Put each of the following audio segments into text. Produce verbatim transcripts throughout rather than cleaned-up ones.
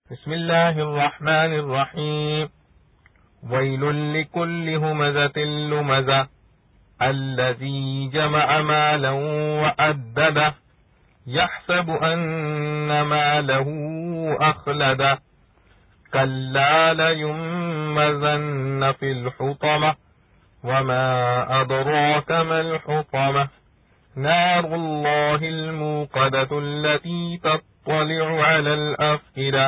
بسم اللہ الرحمن الرحیم ویل لکل ہمزۃ لمزہ الذی جمع مالا وعددہ یحسب ان مالہ اخلدہ کلا لینبذن فی الحطمہ وما ادراک ما الحطمہ نار اللہ الموقدۃ التی تطلع علی الافئدہ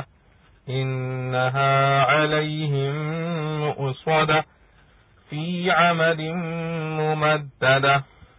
انها علیہم مؤصدہ فی عمد ممددہ۔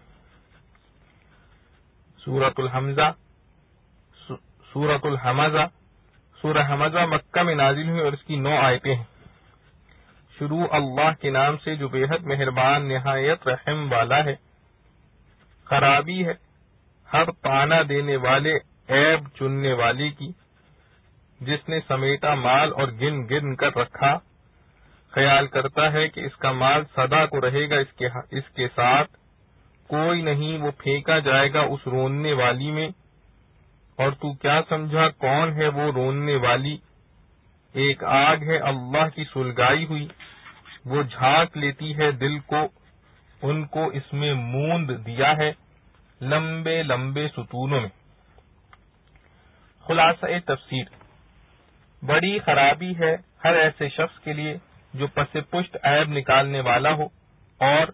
سورۃ الحمزہ سورۃ الحمزہ سورہ حمزہ مکہ میں نازل ہوئی اور اس کی نو آیتیں ہیں۔ شروع اللہ کے نام سے جو بے حد مہربان نہایت رحم والا ہے۔ خرابی ہے ہر طعنہ دینے والے عیب چننے والی کی، جس نے سمیٹا مال اور گن گن کر رکھا، خیال کرتا ہے کہ اس کا مال سدا کو رہے گا اس کے اس کے ساتھ، کوئی نہیں وہ پھینکا جائے گا اس روننے والی میں۔ اور تو کیا سمجھا کون ہے وہ روننے والی؟ ایک آگ ہے اللہ کی سلگائی ہوئی، وہ جھانک لیتی ہے دل کو، ان کو اس میں موند دیا ہے لمبے لمبے ستونوں میں۔ خلاصہ تفسیر، بڑی خرابی ہے ہر ایسے شخص کے لیے جو پس پشت عیب نکالنے والا ہو اور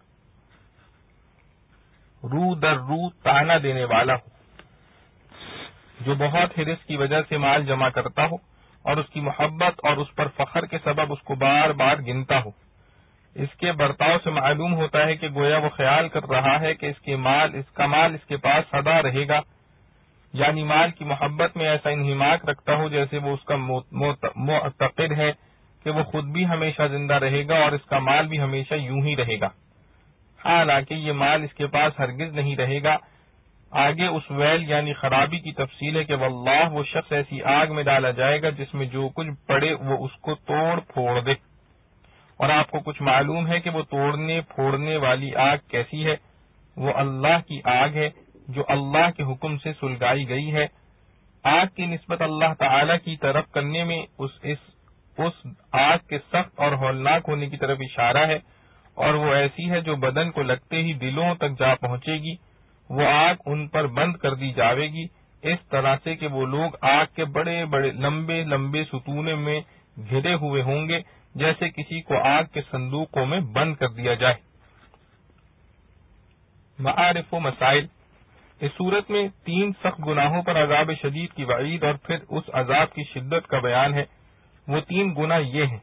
رو در رو طعنہ دینے والا ہو، جو بہت حرص کی وجہ سے مال جمع کرتا ہو اور اس کی محبت اور اس پر فخر کے سبب اس کو بار بار گنتا ہو۔ اس کے برتاؤ سے معلوم ہوتا ہے کہ گویا وہ خیال کر رہا ہے کہ اس کے مال اس کا مال اس کے پاس سدا رہے گا، یعنی مال کی محبت میں ایسا انہماک رکھتا ہو جیسے وہ اس کا معتقد ہے کہ وہ خود بھی ہمیشہ زندہ رہے گا اور اس کا مال بھی ہمیشہ یوں ہی رہے گا، حالانکہ یہ مال اس کے پاس ہرگز نہیں رہے گا۔ آگے اس ویل یعنی خرابی کی تفصیل ہے کہ واللہ وہ شخص ایسی آگ میں ڈالا جائے گا جس میں جو کچھ پڑے وہ اس کو توڑ پھوڑ دے۔ اور آپ کو کچھ معلوم ہے کہ وہ توڑنے پھوڑنے والی آگ کیسی ہے؟ وہ اللہ کی آگ ہے جو اللہ کے حکم سے سلگائی گئی ہے۔ آگ کی نسبت اللہ تعالی کی طرف کرنے میں اس اس اس آگ کے سخت اور ہولناک ہونے کی طرف اشارہ ہے، اور وہ ایسی ہے جو بدن کو لگتے ہی دلوں تک جا پہنچے گی۔ وہ آگ ان پر بند کر دی جاوے گی اس طرح سے کہ وہ لوگ آگ کے بڑے بڑے لمبے لمبے ستونے میں گھرے ہوئے ہوں گے، جیسے کسی کو آگ کے صندوقوں میں بند کر دیا جائے۔ معارف و مسائل، اس صورت میں تین سخت گناہوں پر عذاب شدید کی وعید اور پھر اس عذاب کی شدت کا بیان ہے۔ وہ تین گناہ یہ ہیں: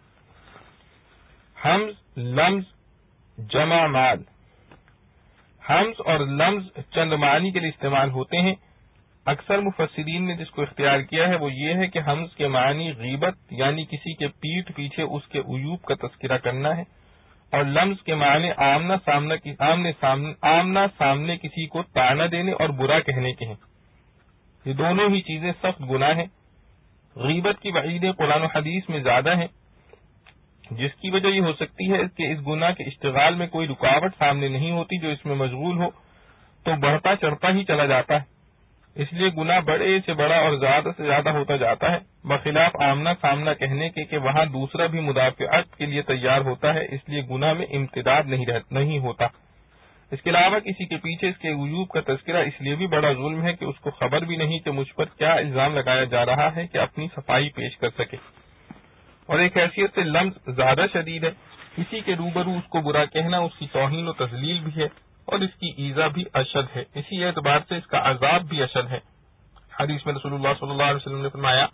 حمز، لمز، جمع مال۔ حمز اور لمز چند معنی کے لیے استعمال ہوتے ہیں۔ اکثر مفسرین نے جس کو اختیار کیا ہے وہ یہ ہے کہ حمز کے معنی غیبت یعنی کسی کے پیٹھ پیچھے اس کے عیوب کا تذکرہ کرنا ہے، اور لمز کے معنی آمنا سامنا آمنے سامنے آمنا سامنے کسی کو طعنہ دینے اور برا کہنے کے ہیں۔ یہ دونوں ہی چیزیں سخت گناہ ہیں۔ غیبت کی وعیدیں قرآن و حدیث میں زیادہ ہیں، جس کی وجہ یہ ہو سکتی ہے کہ اس گناہ کے اشتغال میں کوئی رکاوٹ سامنے نہیں ہوتی جو اس میں مشغول ہو تو بڑھتا چڑھتا ہی چلا جاتا ہے، اس لیے گناہ بڑے سے بڑا اور زیادہ سے زیادہ ہوتا جاتا ہے، بخلاف آمنا سامنا کہنے کے کہ وہاں دوسرا بھی مدافعت کے لیے تیار ہوتا ہے، اس لیے گناہ میں امتداد نہیں رہ نہیں ہوتا۔ اس کے علاوہ کسی کے پیچھے اس کے عیوب کا تذکرہ اس لیے بھی بڑا ظلم ہے کہ اس کو خبر بھی نہیں کہ مجھ پر کیا الزام لگایا جا رہا ہے کہ اپنی صفائی پیش کر سکے۔ اور ایک حیثیت سے لمز زیادہ شدید ہے، کسی کے روبرو اس کو برا کہنا اس کی توہین و تذلیل بھی ہے اور اس کی ایذا بھی اشد ہے، اسی اعتبار سے اس کا عذاب بھی اشد ہے۔ حدیث میں رسول اللہ صلی اللہ علیہ وسلم نے فرمایا،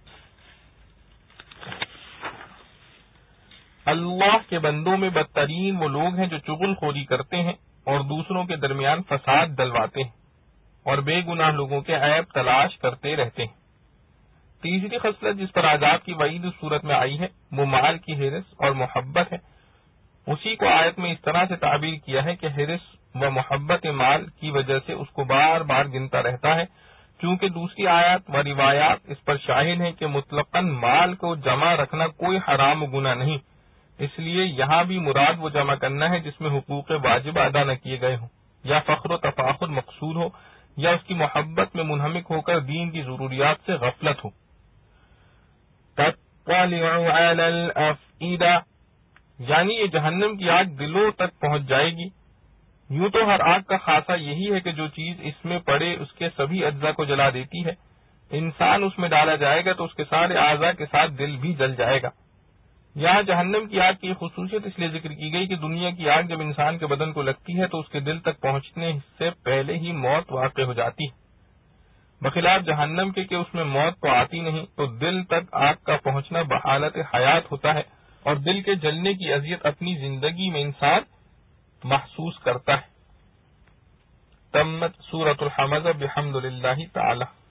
اللہ کے بندوں میں بدترین وہ لوگ ہیں جو چغل خوری کرتے ہیں اور دوسروں کے درمیان فساد ڈلواتے ہیں اور بے گناہ لوگوں کے عیب تلاش کرتے رہتے ہیں۔ تیسری خصلت جس پر عذاب کی وعید اس صورت میں آئی ہے وہ مال کی حرص اور محبت ہے۔ اسی کو آیت میں اس طرح سے تعبیر کیا ہے کہ حرص و محبت مال کی وجہ سے اس کو بار بار گنتا رہتا ہے، چونکہ دوسری آیات و روایات اس پر شاہد ہیں کہ مطلقاً مال کو جمع رکھنا کوئی حرام و گناہ نہیں، اس لیے یہاں بھی مراد وہ جمع کرنا ہے جس میں حقوق واجب ادا نہ کیے گئے ہوں، یا فخر و تفاخر مقصود ہو، یا اس کی محبت میں منہمک ہو کر دین کی ضروریات سے غفلت ہو۔ تطلع على الافئدہ، یعنی یہ جہنم کی آگ دلوں تک پہنچ جائے گی۔ یوں تو ہر آگ کا خاصہ یہی ہے کہ جو چیز اس میں پڑے اس کے سبھی اجزاء کو جلا دیتی ہے۔ انسان اس میں ڈالا جائے گا تو اس کے سارے اعضاء کے ساتھ دل بھی جل جائے گا۔ یہاں جہنم کی آگ کی خصوصیت اس لیے ذکر کی گئی کہ دنیا کی آگ جب انسان کے بدن کو لگتی ہے تو اس کے دل تک پہنچنے سے پہلے ہی موت واقع ہو جاتی ہے، بخلاف جہنم کے کہ اس میں موت تو آتی نہیں، تو دل تک آگ کا پہنچنا بحالت حیات ہوتا ہے اور دل کے جلنے کی اذیت اپنی زندگی میں انسان محسوس کرتا ہے۔ تمت سورۃ الحمزہ بحمد للہ تعالی۔